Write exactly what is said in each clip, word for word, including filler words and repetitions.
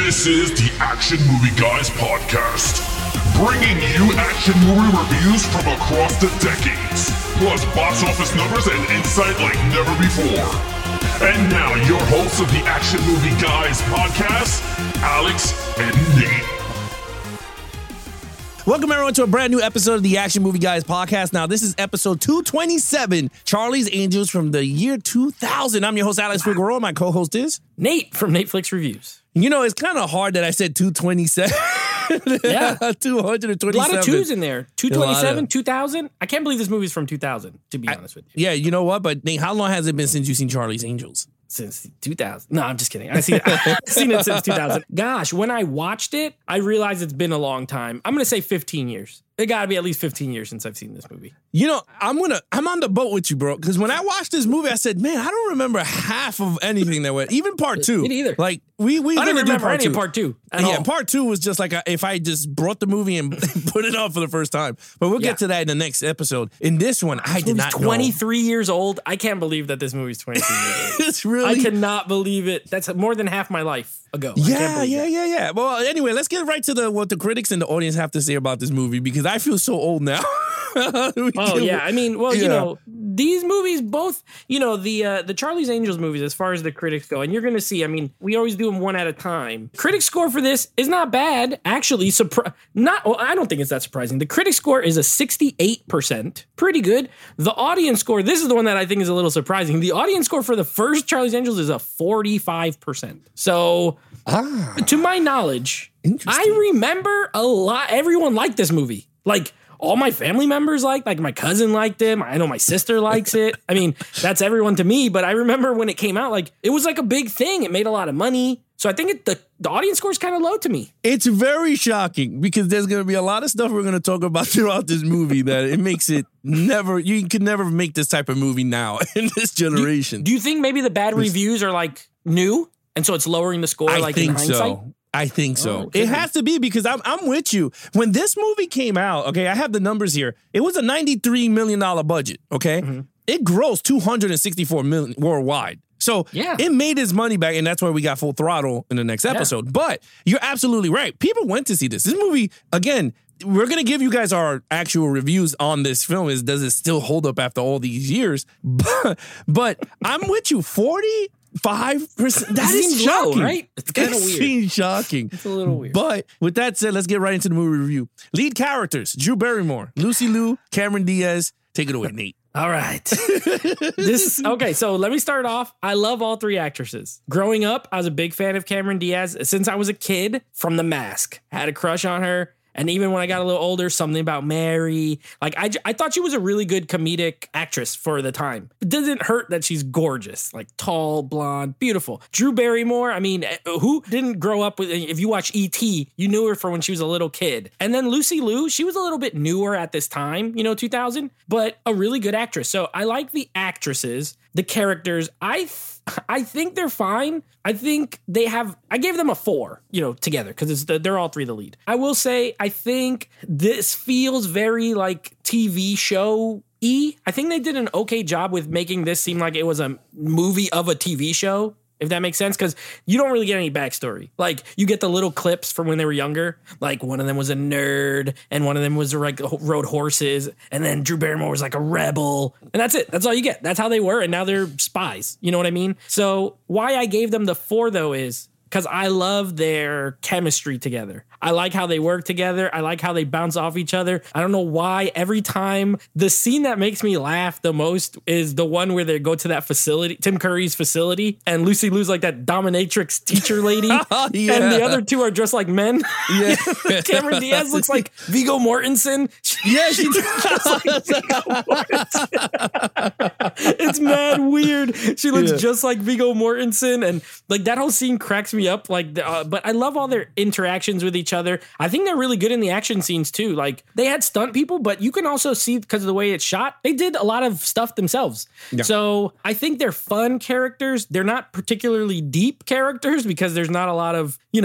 This is the Action Movie Guys podcast, bringing you action movie reviews from across the decades, plus box office numbers and insight like never before. And now, your hosts of the Action Movie Guys podcast, Alex and Nate. Welcome, everyone, to a brand new episode of the Action Movie Guys podcast. Now, this is episode two twenty-seven, Charlie's Angels from the year two thousand. I'm your host, Alex Figueroa. My co-host is Nate from Netflix Reviews. You know, it's kind of hard that I said two twenty-seven. Yeah. two twenty-seven. A lot of twos in there. two twenty-seven, of... two thousand. I can't believe this movie's from two thousand, to be I, honest with you. Yeah, you know what? But Nate, how long has it been since you've seen Charlie's Angels? Since two thousand. No, I'm just kidding. I've seen it, I've seen it since two thousand. Gosh, when I watched it, I realized it's been a long time. I'm going to say fifteen years. It got to be at least fifteen years since I've seen this movie. You know, I'm gonna I'm on the boat with you, bro. Because when I watched this movie, I said, man, I don't remember half of anything that went. Even part two. Me either. Like we we I didn't don't remember part any two. of part two. At yeah, all. part two was just like a, if I just brought the movie and put it on for the first time. But we'll Yeah. get to that in the next episode. In this one, I This did movie's not twenty-three years old. I can't believe that this movie's twenty-three years old. know. It's really. I cannot believe it. That's more than half my life ago. I can't Yeah, believe yeah, it. yeah, yeah. Well, anyway, let's get right to the what the critics and the audience have to say about this movie because I feel so old now. Oh yeah, I mean, well, Yeah. you know, these movies both, you know, the uh, the Charlie's Angels movies, as far as the critics go, and you're going to see. I mean, we always do them one at a time. Critic score for this is not bad, actually. Surpri- not, well, I don't think it's that surprising. The critic score is a sixty-eight percent, pretty good. The audience score, this is the one that I think is a little surprising. The audience score for the first Charlie's Angels is a forty-five percent. So, Ah, to my knowledge, interesting. I remember a lot. Everyone liked this movie, like. All my family members liked, like my cousin liked it. I know my sister likes it. I mean, that's everyone to me. But I remember when it came out, like it was like a big thing. It made a lot of money. So I think it, the, the audience score is kind of low to me. It's very shocking because there's going to be a lot of stuff we're going to talk about throughout this movie that it makes it never, you could never make this type of movie now in this generation. Do you think maybe the bad reviews are like new? And so it's lowering the score I like think in hindsight? so. I think so. Oh, it it could has to be because I'm I'm with you. When this movie came out, okay, I have the numbers here. It was a ninety-three million dollars budget, okay? Mm-hmm. It grossed two hundred sixty-four million dollars worldwide. So Yeah. it made its money back, and that's why we got Full Throttle in the next episode. But you're absolutely right. People went to see this. This movie, again, we're going to give you guys our actual reviews on this film. Is does it still hold up after all these years? But, but I'm with you. forty-five percent. That is seems low, shocking. right? It's kinda It weird. seems shocking. It's a little weird. But with that said, let's get right into the movie review. Lead characters, Drew Barrymore, Lucy Liu, Cameron Diaz. Take it away, Nate. All right. This okay, so let me start off. I love all three actresses. Growing up, I was a big fan of Cameron Diaz since I was a kid from The Mask. Had a crush on her. And even when I got a little older, Something About Mary. Like, I, I thought she was a really good comedic actress for the time. It doesn't hurt that she's gorgeous. Like, tall, blonde, beautiful. Drew Barrymore, I mean, who didn't grow up with... If you watch E T, you knew her from when she was a little kid. And then Lucy Liu, she was a little bit newer at this time, you know, two thousand. But a really good actress. So, I like the actresses, the characters. I... Th- I think they're fine. I think they have, I gave them a four, you know, together because the, they're all three the lead. I will say, I think this feels very like T V show E. I think they did an okay job with making this seem like it was a movie of a T V show. If that makes sense, because you don't really get any backstory. Like, you get the little clips from when they were younger. Like, one of them was a nerd, and one of them was like rode horses, and then Drew Barrymore was like a rebel, and that's it. That's all you get. That's how they were, and now they're spies. You know what I mean? So why I gave them the four though is because I love their chemistry together. I like how they work together. I like how they bounce off each other. I don't know why every time the scene that makes me laugh the most is the one where they go to that facility, Tim Curry's facility, and Lucy Liu's like that dominatrix teacher lady. Yeah. And the other two are dressed like men. Yeah. Cameron Diaz looks like Viggo Mortensen. Yeah, she Just like Viggo Mortensen. It's mad weird. She looks Yeah. just like Viggo Mortensen, and like that whole scene cracks me up. Like, uh, but I love all their interactions with each other. I think they're really good in the action scenes too. Like, they had stunt people, but you can also see because of the way it's shot, they did a lot of stuff themselves. Yeah. So I think they're fun characters. They're not particularly deep characters because there's not a lot of, you know,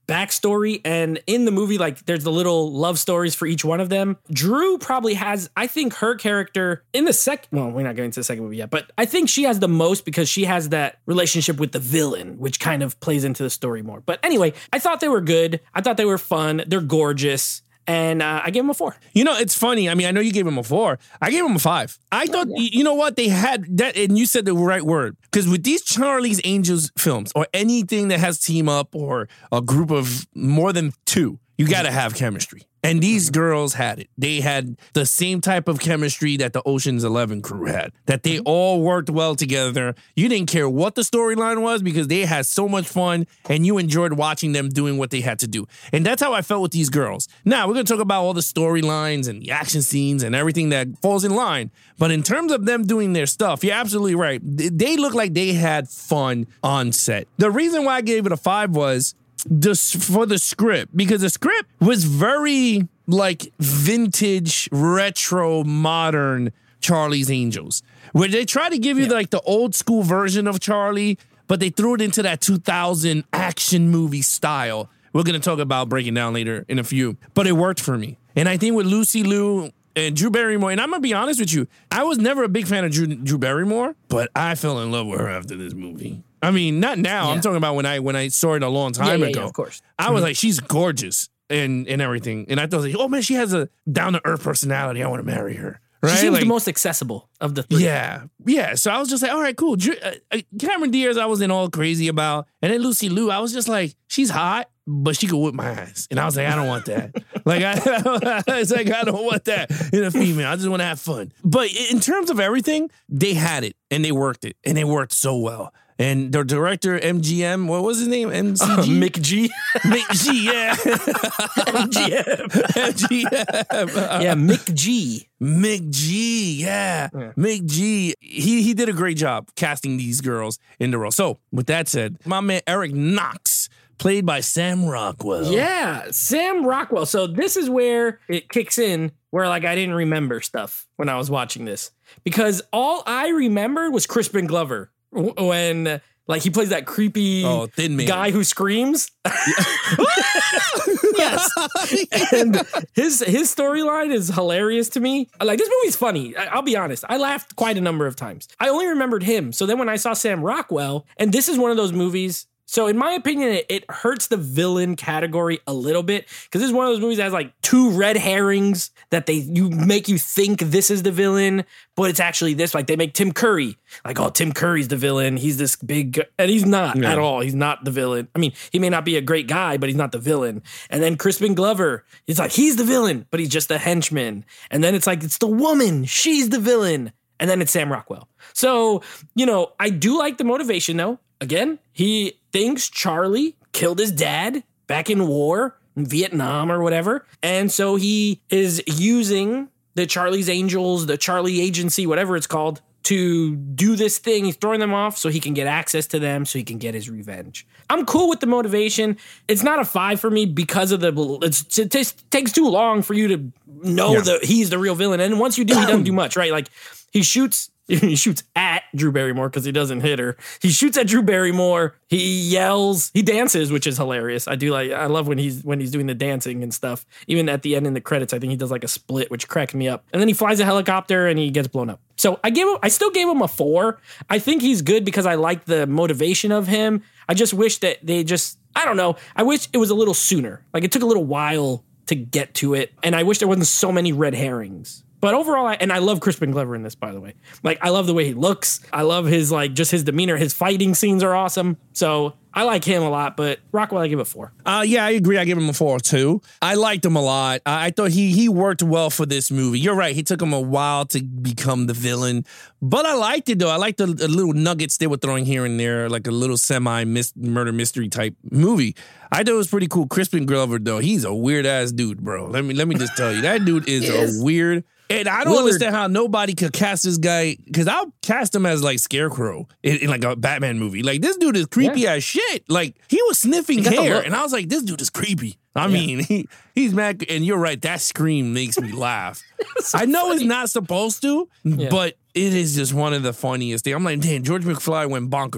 backstory. And in the movie, like there's the little love stories for each one of them. Drew probably has, I think her character in the second, well, we're not getting to the second movie yet, but I think she has the most because she has that relationship with the villain, which kind of plays into the story more. But anyway, I thought they were good. I thought they were fun. They're gorgeous. And uh, I gave him a four. You know, it's funny. I mean, I know you gave him a four. I gave him a five. I thought, oh, yeah. you know what? They had that, and you said the right word. Because with these Charlie's Angels films, or anything that has team up, or a group of more than two, you got to have chemistry. And these girls had it. They had the same type of chemistry that the Ocean's Eleven crew had, that they all worked well together. You didn't care what the storyline was because they had so much fun and you enjoyed watching them doing what they had to do. And that's how I felt with these girls. Now, we're going to talk about all the storylines and the action scenes and everything that falls in line. But in terms of them doing their stuff, you're absolutely right. They look like they had fun on set. The reason why I gave it a five was This for the script, because the script was very like vintage, retro, modern Charlie's Angels, where they try to give you yeah. like the old school version of Charlie, but they threw it into that two thousand action movie style. We're going to talk about breaking down later in a few, but it worked for me. And I think with Lucy Liu and Drew Barrymore, and I'm going to be honest with you, I was never a big fan of Drew, Drew Barrymore, but I fell in love with her after this movie. I mean, not now. Yeah. I'm talking about when I when I saw it a long time yeah, yeah, ago. Yeah, of course. I was mm-hmm. like, she's gorgeous and, and everything. And I thought, like, oh, man, she has a down-to-earth personality. I want to marry her. Right? She seems like, the most accessible of the three. Yeah. Yeah. So I was just like, all right, cool. Drew, uh, Cameron Diaz, I wasn't all crazy about. And then Lucy Liu, I was just like, she's hot, but she could whip my ass. And I was like, I don't want that. like, I, it's like, I don't want that in a female. I just want to have fun. But in terms of everything, they had it and they worked it. And they worked so well. And the director, M G M, what was his name? M C G? Uh, Mick G. Mick G, yeah. M G M. M G M. Uh, yeah, Mick G. Mick G, yeah. yeah. Mick G, he, he did a great job casting these girls in the role. So, with that said, my man Eric Knox, played by Sam Rockwell. Yeah, Sam Rockwell. So this is where it kicks in, where like I didn't remember stuff when I was watching this. Because all I remembered was Crispin Glover. When like he plays that creepy oh, thin man. guy who screams. Yes. And his his storyline is hilarious to me. Like, this movie's funny. I'll be honest. I laughed quite a number of times. I only remembered him. So then when I saw Sam Rockwell, and this is one of those movies. So in my opinion, it, it hurts the villain category a little bit because this is one of those movies that has like two red herrings that they you make you think this is the villain, but it's actually this. Like they make Tim Curry like, oh, Tim Curry's the villain. He's this big, and he's not yeah. at all. He's not the villain. I mean, he may not be a great guy, but he's not the villain. And then Crispin Glover, he's like, he's the villain, but he's just a henchman. And then it's like, it's the woman. She's the villain. And then it's Sam Rockwell. So, you know, I do like the motivation though. Again, he thinks Charlie killed his dad back in war in Vietnam or whatever. And so he is using the Charlie's Angels, the Charlie Agency, whatever it's called, to do this thing. He's throwing them off so he can get access to them, so he can get his revenge. I'm cool with the motivation. It's not a five for me because of the, it's, it t- takes too long for you to know yeah. that he's the real villain. And once you do, he doesn't do much, right? Like he shoots He shoots at Drew Barrymore because he doesn't hit her. He shoots at Drew Barrymore. He yells. He dances, which is hilarious. I do like. I love when he's when he's doing the dancing and stuff. Even at the end in the credits, I think he does like a split, which cracked me up. And then he flies a helicopter and he gets blown up. So I gave him. I still gave him a four. I think he's good because I like the motivation of him. I just wish that they just. I don't know. I wish it was a little sooner. Like it took a little while to get to it, and I wish there wasn't so many red herrings. But overall, I, and I love Crispin Glover in this, by the way. Like, I love the way he looks. I love his, like, just his demeanor. His fighting scenes are awesome. So I like him a lot, but Rockwell, I give it a four. Uh, yeah, I agree. I give him a four, too. I liked him a lot. I, I thought he he worked well for this movie. You're right. He took him a while to become the villain. But I liked it, though. I liked the, the little nuggets they were throwing here and there, like a little semi-murder mystery type movie. I thought it was pretty cool. Crispin Glover, though, he's a weird-ass dude, bro. Let me, let me just tell you. That dude is yes. a weird... And I don't Willard. understand how nobody could cast this guy, because I'll cast him as like Scarecrow in, in like a Batman movie. Like, this dude is creepy yeah. as shit. Like, he was sniffing he hair, and I was like, this dude is creepy. I yeah. mean, he, he's mad, and you're right, that scream makes me laugh. so I know funny. It's not supposed to, yeah. but it is just one of the funniest things. I'm like, damn, George McFly went bonkers.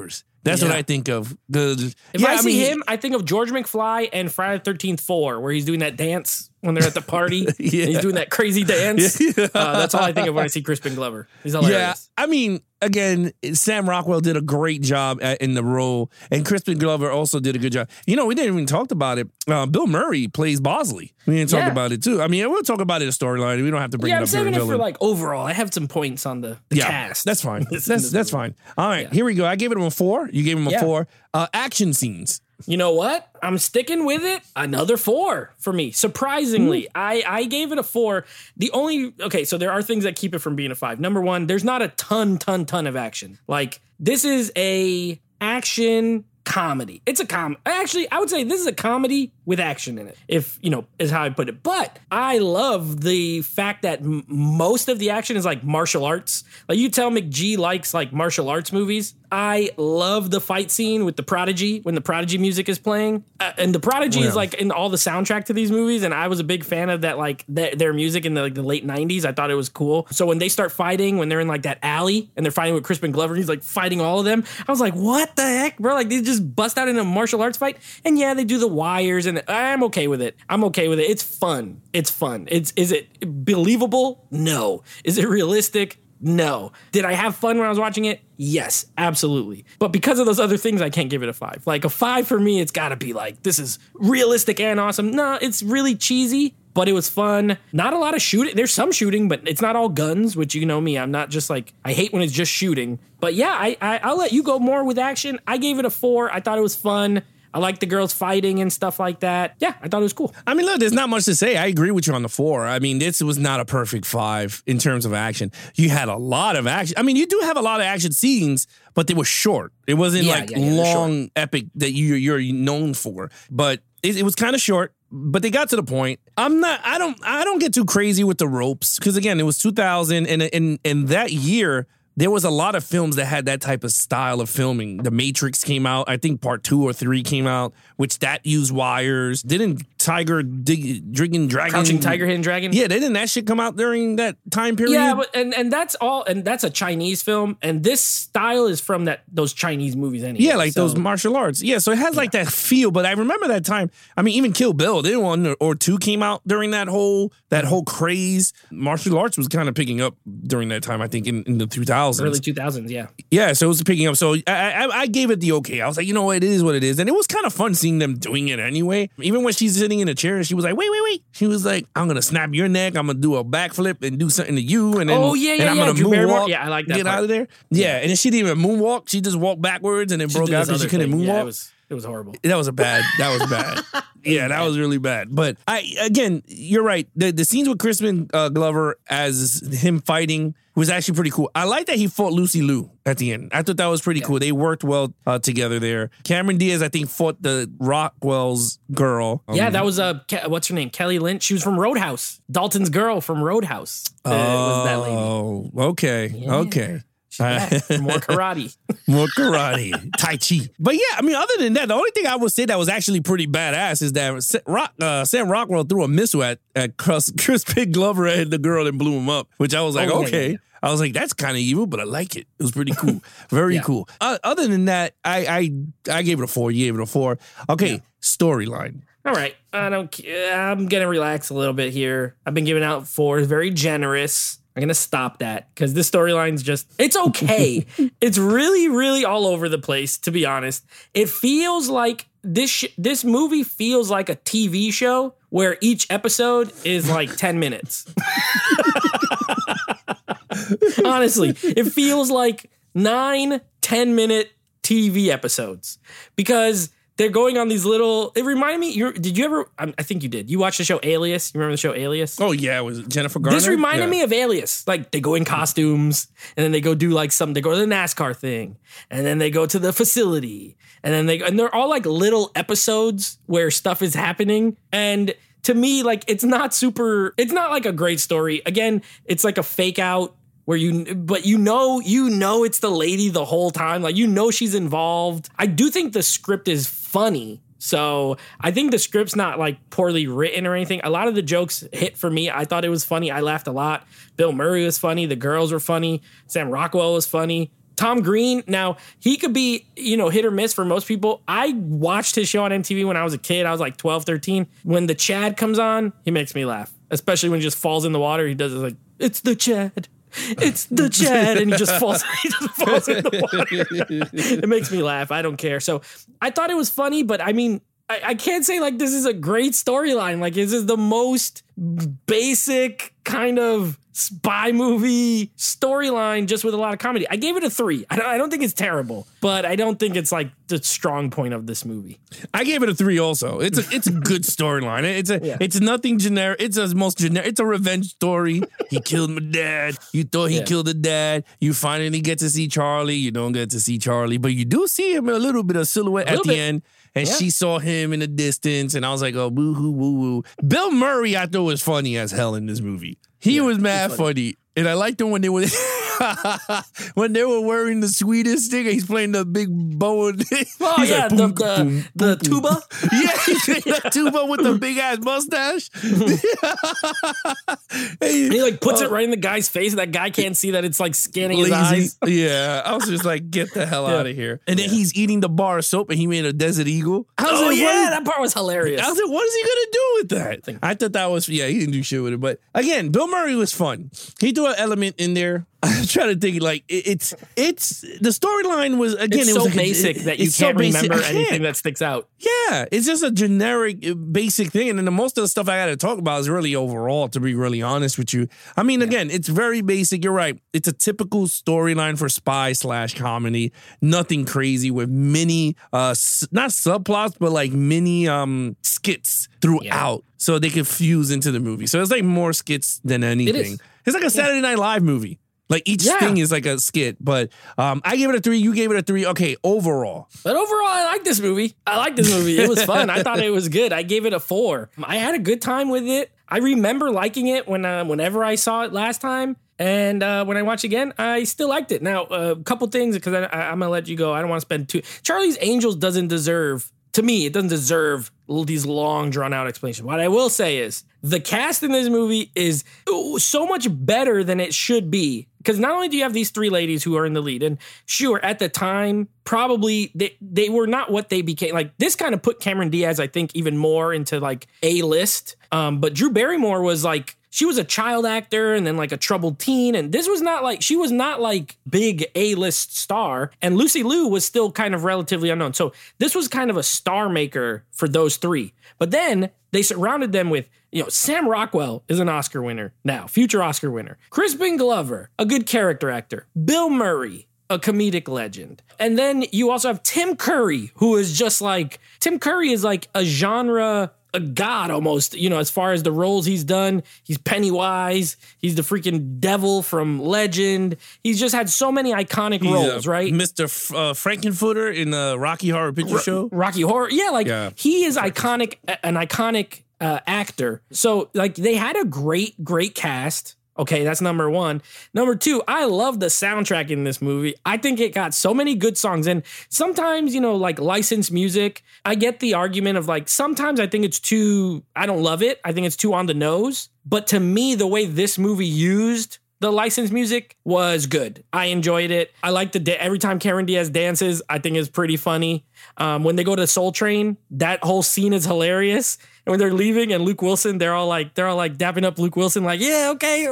That's Yeah. what I think of. The, If yeah, I see mean, him, I think of George McFly and Friday the thirteenth four, where he's doing that dance when they're at the party. Yeah. And he's doing that crazy dance. Yeah. Uh, that's all I think of when I see Crispin Glover. He's Yeah, hilarious. I mean, again, Sam Rockwell did a great job at, in the role, and Crispin Glover also did a good job. You know, we didn't even talk about it. Uh, Bill Murray plays Bosley. We didn't talk Yeah. about it too. I mean, we'll talk about it in storyline. We don't have to bring Yeah, it I'm up here. saving in it for villain. like overall. I have some points on the, the yeah, cast. that's fine. This- That's this that's movie. fine. All right, Yeah. here we go. I gave it a four. You gave him a Yeah. four. Uh, action scenes. You know what? I'm sticking with it. Another four for me. Surprisingly, I, I gave it a four. The only, okay, so there are things that keep it from being a five. Number one, there's not a ton, ton, ton of action. Like, this is a action comedy. It's a com. Actually, I would say this is a comedy with action in it, if, you know, is how I put it. But I love the fact that m- most of the action is like martial arts. Like, you tell McGee likes like martial arts movies. I love the fight scene with the Prodigy when the Prodigy music is playing. Uh, and the Prodigy Yeah. is like in all the soundtrack to these movies. And I was a big fan of that, like th- their music in the, like, the late nineties. I thought it was cool. So when they start fighting, when they're in like that alley and they're fighting with Crispin Glover, he's like fighting all of them. I was like, what the heck, bro? Like, they just bust out in a martial arts fight. And yeah, they do the wires, and I'm okay with it. I'm okay with it. It's fun. It's fun. It's is it believable? No. Is it realistic? No. Did I have fun when I was watching it? Yes, absolutely. But because of those other things, I can't give it a five. Like, a five for me, it's got to be like, this is realistic and awesome. No, it's really cheesy, but it was fun. Not a lot of shooting. There's some shooting, but it's not all guns, which, you know me, I'm not just like, I hate when it's just shooting. But yeah, I, I I'll let you go more with action. I gave it a four. I thought it was fun. I like the girls fighting and stuff like that. Yeah, I thought it was cool. I mean, look, there's not much to say. I agree with you on the four. I mean, this was not a perfect five in terms of action. You had a lot of action. I mean, you do have a lot of action scenes, but they were short. It wasn't Yeah, like yeah, yeah, they're short. long, epic that you, you're known for. But it, it was kind of short. But they got to the point. I'm not. I don't. I don't get too crazy with the ropes because again, it was two thousand, and in in that year. There was a lot of films that had that type of style of filming. The Matrix came out. I think part two or three came out, which that used wires. Didn't Tiger dig, Drinking Dragon? Crouching Tiger, Hidden Dragon? Yeah, didn't that shit come out during that time period? Yeah, but and, and that's all, and that's a Chinese film, and this style is from that those Chinese movies anyway. Yeah, like so- those martial arts. Yeah, so it has like that feel. But I remember that time. I mean, even Kill Bill, didn't one or two came out during that whole that whole craze. Martial arts was kind of picking up during that time. I think in, in the two thousands. early two thousands, yeah. Yeah, so it was picking up. So I, I I gave it the okay. I was like, you know what, it is what it is, and it was kind of fun seeing them doing it anyway. Even when she's sitting in a chair, and she was like, wait, wait, wait. She was like, I'm gonna snap your neck. I'm gonna do a backflip and do something to you, and then Oh, yeah, yeah, and I'm yeah, gonna Drew Barrymore. moonwalk. Yeah, I like that Get part. out of there. Yeah, and then she didn't even moonwalk. She just walked backwards and then She broke did out this because she other couldn't thing. moonwalk. Yeah, it was it was horrible. That was a bad. That was bad. Yeah, that was really bad. But I again, you're right. The the scenes with Crispin uh, Glover as him fighting was actually pretty cool. I like that he fought Lucy Liu at the end. I thought that was pretty cool. They worked well uh, together there. Cameron Diaz, I think, fought the Rockwell's girl. Um, Yeah, that was uh, Ke- what's her name? Kelly Lynch. She was from Roadhouse. Dalton's girl from Roadhouse. Uh, was that lady. Oh, okay, okay. Yeah, more karate. More karate, Tai Chi. But yeah, I mean, other than that, the only thing I would say that was actually pretty badass is that Sa- Rock, uh, Sam Rockwell threw a missile at, at Chris, Crispin Glover and the girl and blew him up, which I was like, Oh, yeah, okay. yeah, yeah. I was like, that's kind of evil, but I like it. It was pretty cool. Very Yeah. cool. Uh, other than that, I, I I gave it a four. You gave it a four. Okay, storyline. All right, I don't. ca- I'm gonna relax a little bit here. I've been giving out fours, very generous. I'm gonna stop that because this storyline's just—it's okay. It's really, really all over the place. To be honest, it feels like this. Sh- this movie feels like a T V show where each episode is like ten minutes. Honestly, it feels like nine, ten minute T V episodes because they're going on these little. It reminded me. You did you ever? I, I think you did. You watched the show Alias. You remember the show Alias? Oh yeah, it was Jennifer Garner. This reminded Yeah. me of Alias. Like they go in costumes and then they go do like some, they go to the NASCAR thing and then they go to the facility and then they, and they're all like little episodes where stuff is happening. And to me, like, it's not super, it's not like a great story. Again, it's like a fake out where you, but you know, you know, it's the lady the whole time. Like, you know, she's involved. I do think the script is funny. So I think the script's not like poorly written or anything. A lot of the jokes hit for me. I thought it was funny. I laughed a lot. Bill Murray was funny. The girls were funny. Sam Rockwell was funny. Tom Green, now he could be, you know, hit or miss for most people. I watched his show on M T V when I was a kid. I was like twelve, thirteen. When the Chad comes on, he makes me laugh, especially when he just falls in the water. He does it like, it's the Chad. It's the Chad. And he just falls, he just falls in the water. It makes me laugh. I don't care. So I thought it was funny, but I mean, I, I can't say like this is a great storyline. Like this is the most basic kind of spy movie storyline just with a lot of comedy. I gave it a three. I don't, I don't think it's terrible, but I don't think it's like the strong point of this movie. I gave it a three also. It's a it's a good storyline. It's a yeah. it's nothing generic. It's a most generic. It's a revenge story. He killed my dad. You thought he yeah. killed the dad. You finally get to see Charlie. You don't get to see Charlie, but you do see him a little bit of silhouette at the bit. end. And yeah. she saw him in the distance, and I was like, oh, boo-hoo, woo-woo. Bill Murray, I thought, was funny as hell in this movie. He yeah, was mad funny. funny. And I liked him when they were when they were wearing the sweetest thing. He's playing the big bow. And oh, he's yeah, like, the, boom, the, boom, the boom, tuba? Boom. Yeah, he's playing the tuba with the big-ass mustache. Hey, he, like, puts uh, it right in the guy's face, and that guy can't see that it's, like, scanning lazy. his eyes. Yeah, I was just like, get the hell yeah. out of here. And then yeah. he's eating the bar of soap, and he made a Desert Eagle. I was oh, like, yeah, is, that part was hilarious. I was like, what is he going to do with that? I thought that was, yeah, he didn't do shit with it. But, again, Bill Murray was fun. He threw an element in there. I'm trying to think, like, it, it's, it's, the storyline was, again, it's it was so like basic a, that you can't so remember basic. anything can't. that sticks out. Yeah, it's just a generic, basic thing. And then the, most of the stuff I got to talk about is really overall, to be really honest with you. I mean, yeah. again, it's very basic. You're right. It's a typical storyline for spy slash comedy. Nothing crazy with many, uh, not subplots, but like mini um, skits throughout. Yeah. So they could fuse into the movie. So it's like more skits than anything. It it's like a Saturday yeah. Night Live movie. Like each yeah. thing is like a skit, but um, I gave it a three. You gave it a three. Okay, overall. But overall, I like this movie. I like this movie. It was fun. I thought it was good. I gave it a four. I had a good time with it. I remember liking it when uh, whenever I saw it last time. And uh, when I watch again, I still liked it. Now, a uh, couple things, because I, I, I'm going to let you go. I don't want to spend too... Charlie's Angels doesn't deserve... To me, it doesn't deserve these long, drawn-out explanations. What I will say is, the cast in this movie is so much better than it should be. Because not only do you have these three ladies who are in the lead, and sure, at the time, probably they, they were not what they became. Like, this kind of put Cameron Diaz, I think, even more into, like, A-list. Um, but Drew Barrymore was, like... She was a child actor and then like a troubled teen. And this was not like, she was not like big A-list star. And Lucy Liu was still kind of relatively unknown. So this was kind of a star maker for those three. But then they surrounded them with, you know, Sam Rockwell is an Oscar winner now, future Oscar winner. Crispin Glover, a good character actor. Bill Murray, a comedic legend. And then you also have Tim Curry, who is just like, Tim Curry is like a genre a god almost, you know, as far as the roles he's done. He's Pennywise. He's the freaking devil from Legend. He's just had so many iconic he's roles, right? Mister F- uh, Frankenfooter in the Rocky Horror Picture R- Show. Rocky Horror. Yeah, like yeah. he is iconic, an iconic uh, actor. So like they had a great, great cast. Okay, that's number one. Number two, I love the soundtrack in this movie. I think it got so many good songs. And sometimes, you know, like licensed music, I get the argument of like, sometimes I think it's too, I don't love it. I think it's too on the nose. But to me, the way this movie used the licensed music was good. I enjoyed it. I like the, da- every time Cameron Diaz dances, I think is pretty funny. Um, when they go to Soul Train, that whole scene is hilarious. And when they're leaving and Luke Wilson, they're all like, they're all like dapping up Luke Wilson, like, yeah, okay.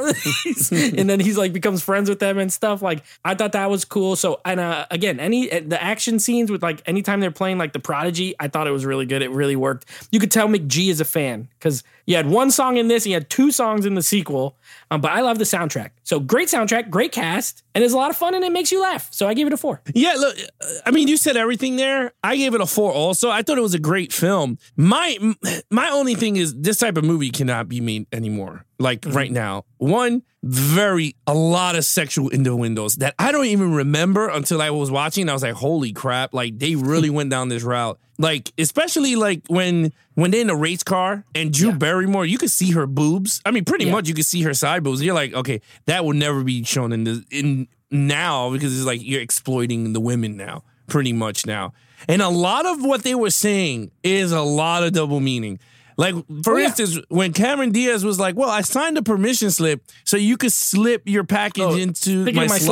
And then he's like becomes friends with them and stuff. Like, I thought that was cool. So, and uh, again, any, the action scenes with like, anytime they're playing like The Prodigy, I thought it was really good. It really worked. You could tell McG is a fan because you had one song in this, and you had two songs in the sequel. Um, but I love the soundtrack. So great soundtrack, great cast, and it's a lot of fun and it makes you laugh. So I gave it a four. Yeah, look, I mean, you said everything there. I gave it a four also. I thought it was a great film. My my only thing is this type of movie cannot be made anymore. Like mm-hmm. right now. One, very, a lot of sexual innuendos that I don't even remember until I was watching. I was like, holy crap. Like they really went down this route. Like, especially like when when they're in a race car and Drew yeah. Barrymore, you could see her boobs. I mean, pretty yeah. much you could see her side boobs. You're like, okay, that will never be shown in the in now because it's like you're exploiting the women now, pretty much now. And a lot of what they were saying is a lot of double meaning. Like, for oh, yeah. instance, when Cameron Diaz was like, well, I signed a permission slip so you could slip your package oh, into my, my slot. slot.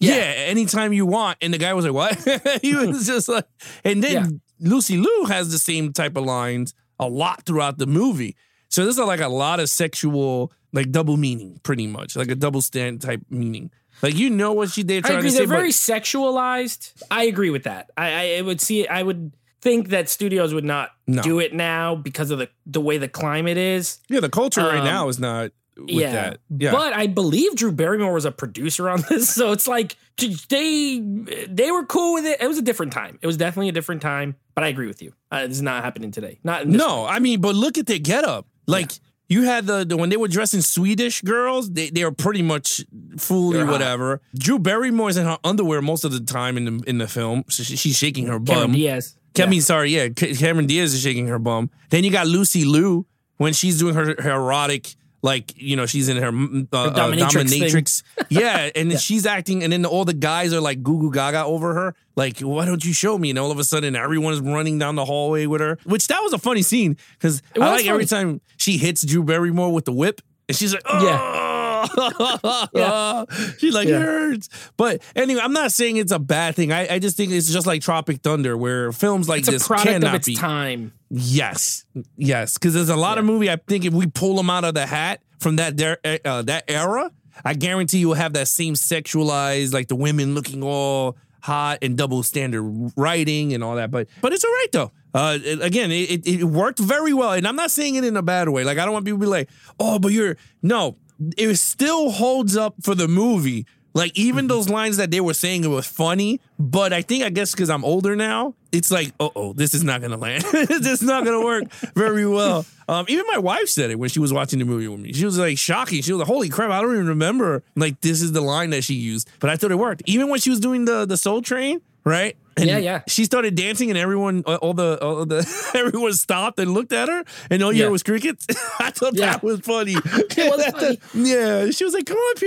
Yeah. yeah, anytime you want. And the guy was like, what? He was just like, and then yeah. Lucy Liu has the same type of lines a lot throughout the movie. So there's like a lot of sexual, like double meaning, pretty much, like a double stand type meaning. Like, you know what she did. I agree. To They're say, very but, sexualized. I agree with that. I, I would see. I would think that studios would not no. do it now because of the the way the climate is. Yeah, the culture um, right now is not. With yeah. that. yeah, but I believe Drew Barrymore was a producer on this, so it's like they they were cool with it. It was a different time. It was definitely a different time. But I agree with you. Uh, this is not happening today. Not in this no. way. I mean, but look at their getup. Like. Yeah. You had the, the when they were dressing Swedish girls, they they were pretty much fully whatever. Drew Barrymore's in her underwear most of the time in the in the film. So she, she's shaking her bum. Cameron Diaz. Cameron, yeah. sorry, yeah, Cameron Diaz is shaking her bum. Then you got Lucy Liu when she's doing her, her erotic, like, you know, she's in her, uh, her dominatrix. Uh, dominatrix. yeah, and then yeah. she's acting, and then all the guys are like goo goo gaga over her. Like, why don't you show me? And all of a sudden, everyone is running down the hallway with her. Which, that was a funny scene, because I like funny. Every time she hits Drew Barrymore with the whip, and she's like, oh. Yeah. yeah. She like yeah. hurts. But anyway, I'm not saying it's a bad thing. I, I just think it's just like Tropic Thunder, where films like it's this a product cannot of its be. time. Yes, yes, because there's a lot yeah. of movie. I think if we pull them out of the hat from that der- uh, that era, I guarantee you'll have that same sexualized, like the women looking all hot and double standard writing and all that. But but it's all right though. Uh, it, again, it, it worked very well, and I'm not saying it in a bad way. Like, I don't want people to be like, oh, but you're no. It still holds up for the movie. Like, even those lines that they were saying, it was funny. But I think, I guess, because I'm older now, it's like, uh-oh, this is not going to land. This is not going to work very well. Um, even my wife said it when she was watching the movie with me. She was like shocking. She was like, holy crap, I don't even remember. Like, this is the line that she used. But I thought it worked. Even when she was doing the, the Soul Train, right? And yeah, yeah. She started dancing, and everyone, all the, all the, everyone stopped and looked at her, and all you yeah. heard was crickets. I thought yeah. that was funny. It was funny. Yeah, she was like, "Come on,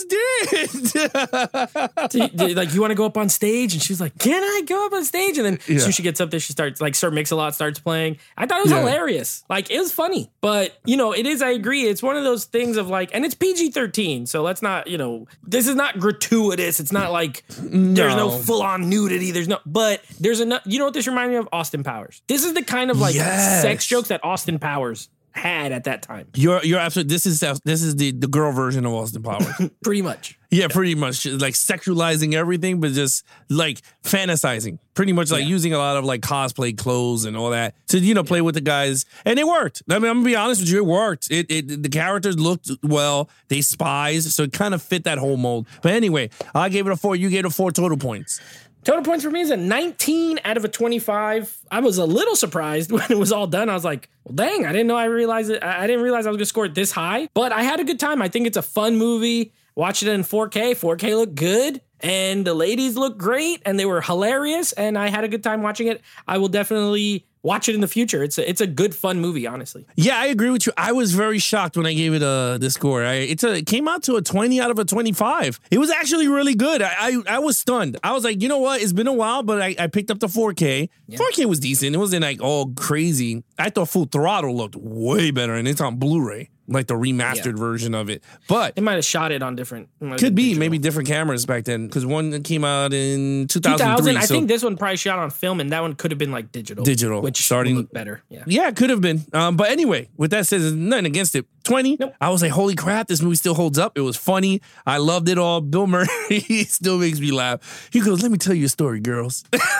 people, let's dance." Like, you want to go up on stage, and she was like, "Can I go up on stage?" And then yeah. as soon as she gets up there, she starts like Sir Mix-a-Lot starts playing. I thought it was yeah. hilarious. Like, it was funny, but you know, it is. I agree. It's one of those things of like, and it's P G thirteen, so let's not, you know, this is not gratuitous. It's not like no. there's no full on nudity. There's no, but there's enough. You know what this reminded me of? Austin Powers. This is the kind of like yes. sex jokes that Austin Powers had at that time. You're you're absolutely. This is this is the, the girl version of Austin Powers. Pretty much. Yeah, pretty much. Like sexualizing everything, but just like fantasizing. Pretty much like yeah. using a lot of like cosplay clothes and all that to, you know, play yeah. with the guys. And it worked. I mean, I'm gonna be honest with you, it worked. It, it the characters looked well. They spies, so it kind of fit that whole mold. But anyway, I gave it a four. You gave it a four total points. Total points for me is a nineteen out of a twenty-five. I was a little surprised when it was all done. I was like, well, dang, I didn't know I realized it. I didn't realize I was going to score it this high, but I had a good time. I think it's a fun movie. Watched it in four K. four K looked good, and the ladies looked great, and they were hilarious, and I had a good time watching it. I will definitely watch it in the future. It's a, it's a good, fun movie, honestly. Yeah, I agree with you. I was very shocked when I gave it a the score. I, it's a, it came out to a twenty out of a twenty-five. It was actually really good. I, I I was stunned. I was like, you know what? It's been a while, but I, I picked up the four K. Yeah. four K was decent. It wasn't like all crazy. I thought Full Throttle looked way better, and it's on Blu-ray. Like the remastered yeah. version of it. But they might have shot it on different. Could be digital. Maybe different cameras back then, because one came out in two thousand three. two thousand, I so think this one probably shot on film, and that one could have been like digital. Digital, which starting look better. Yeah, yeah, it could have been. Um, but anyway, with that said, there's nothing against it. twenty. Nope. I was like, holy crap, this movie still holds up. It was funny. I loved it all. Bill Murray still makes me laugh. He goes, "Let me tell you a story, girls."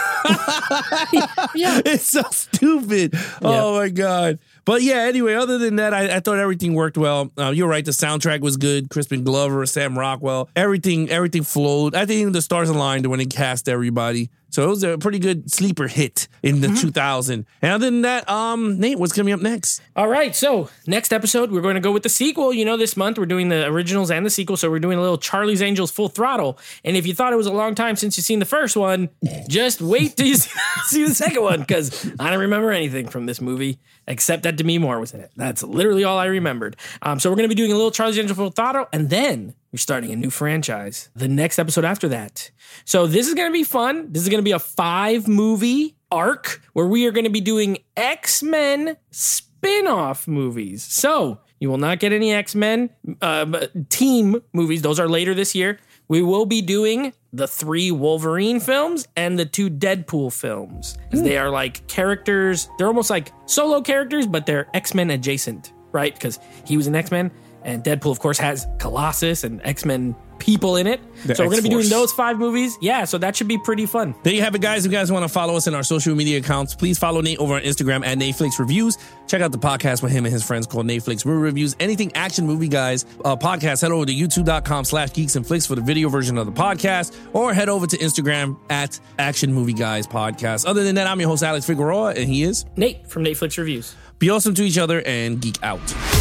Yeah, it's so stupid. Yeah. Oh my god. But yeah, anyway, other than that, I, I thought everything worked well. Uh, you're right, the soundtrack was good. Crispin Glover, Sam Rockwell, everything, everything flowed. I think the stars aligned when they cast everybody. So it was a pretty good sleeper hit in the mm-hmm. two thousand. And other than that, um, Nate, what's coming up next? All right, so next episode, we're going to go with the sequel. You know, this month we're doing the originals and the sequel, so we're doing a little Charlie's Angels Full Throttle. And if you thought it was a long time since you've seen the first one, just wait till you see the second one, because I don't remember anything from this movie except that Demi Moore was in it. That's literally all I remembered. Um, so we're going to be doing a little Charlie's Angels Full Throttle, and then we're starting a new franchise the next episode after that. So this is going to be fun. This is going to be a five movie arc where we are going to be doing X-Men spin-off movies. So you will not get any X-Men uh, team movies. Those are later this year. We will be doing the three Wolverine films and the two Deadpool films. Mm. They are like characters, they're almost like solo characters, but they're X-Men adjacent, right? Because he was an X-Men, and Deadpool, of course, has Colossus and X-Men people in it. The so we're going to be doing those five movies. Yeah, so that should be pretty fun. There you have it, guys. If you guys want to follow us in our social media accounts, please follow Nate over on Instagram at Nateflix Reviews. Check out the podcast with him and his friends called Nateflix Movie Reviews. Anything Action Movie Guys uh, podcast, head over to youtube.com slash geeks and flicks for the video version of the podcast, or head over to Instagram at Action Movie Guys Podcast. Other than that, I'm your host, Alex Figueroa, and he is Nate from Nateflix Reviews. Be awesome to each other and geek out.